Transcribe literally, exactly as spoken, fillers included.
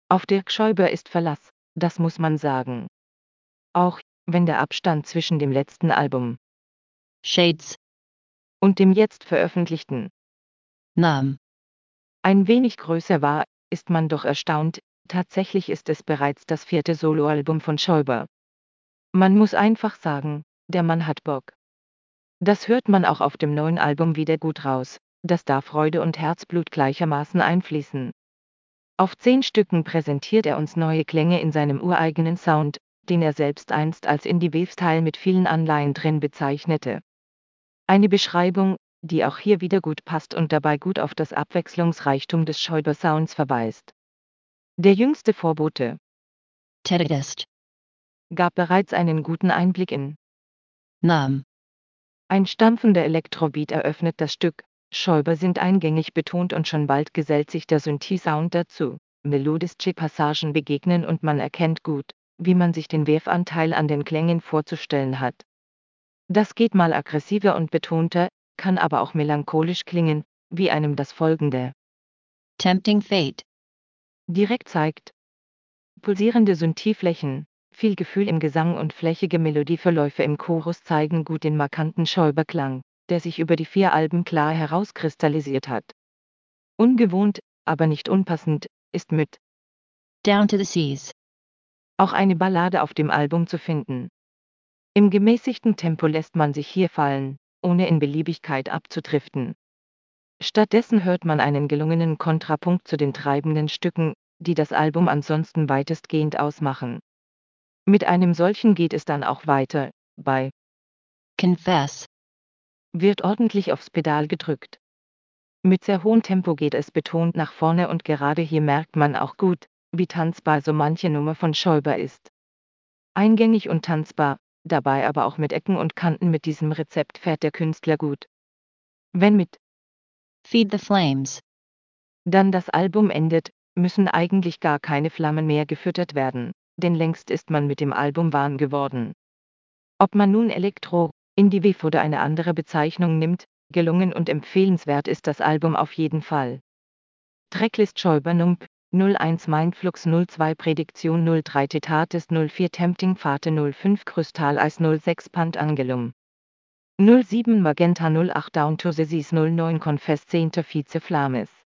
Auf Dirk Schäuber ist Verlass, das muss man sagen. Auch wenn der Abstand zwischen dem letzten Album Shades und dem jetzt veröffentlichten Nam ein wenig größer war, ist man doch erstaunt, tatsächlich ist es bereits das vierte Soloalbum von Schäuber. Man muss einfach sagen, der Mann hat Bock. Das hört man auch auf dem neuen Album wieder gut raus, dass da Freude und Herzblut gleichermaßen einfließen. Auf zehn Stücken präsentiert er uns neue Klänge in seinem ureigenen Sound, den er selbst einst als Indie-Wave-Style mit vielen Anleihen drin bezeichnete. Eine Beschreibung, die auch hier wieder gut passt und dabei gut auf das Abwechslungsreichtum des Schäuber-Sounds verweist. Der jüngste Vorbote Tedest gab bereits einen guten Einblick in Nam ein stampfender Elektrobeat eröffnet das Stück. Schäuber sind eingängig betont und schon bald gesellt sich der Synthi-Sound dazu. Melodische Passagen begegnen und man erkennt gut, wie man sich den Wave-Anteil an den Klängen vorzustellen hat. Das geht mal aggressiver und betonter, kann aber auch melancholisch klingen, wie einem das folgende Tempting Fate direkt zeigt. Pulsierende Synthi-Flächen, viel Gefühl im Gesang und flächige Melodieverläufe im Chorus zeigen gut den markanten Schäuber-Klang, der sich über die vier Alben klar herauskristallisiert hat. Ungewohnt, aber nicht unpassend, ist mit Down to the Seas auch eine Ballade auf dem Album zu finden. Im gemäßigten Tempo lässt man sich hier fallen, ohne in Beliebigkeit abzudriften. Stattdessen hört man einen gelungenen Kontrapunkt zu den treibenden Stücken, die das Album ansonsten weitestgehend ausmachen. Mit einem solchen geht es dann auch weiter, bei Confess wird ordentlich aufs Pedal gedrückt. Mit sehr hohem Tempo geht es betont nach vorne und gerade hier merkt man auch gut, wie tanzbar so manche Nummer von Schäuber ist. Eingängig und tanzbar, dabei aber auch mit Ecken und Kanten. Mit diesem Rezept fährt der Künstler gut. Wenn mit Feed the Flames dann das Album endet, müssen eigentlich gar keine Flammen mehr gefüttert werden, denn längst ist man mit dem Album warm geworden. Ob man nun Elektro, Indie-Wave oder eine andere Bezeichnung nimmt, gelungen und empfehlenswert ist das Album auf jeden Fall. Tracklist Schäuber Nump null eins Mindflux null zwei Prädiktion null drei Tetates null vier Tempting Fate null fünf Krystal Eis null sechs Pant Angelum null sieben Magenta null acht Down to the Seas null neun Confess zehnter Vize Flames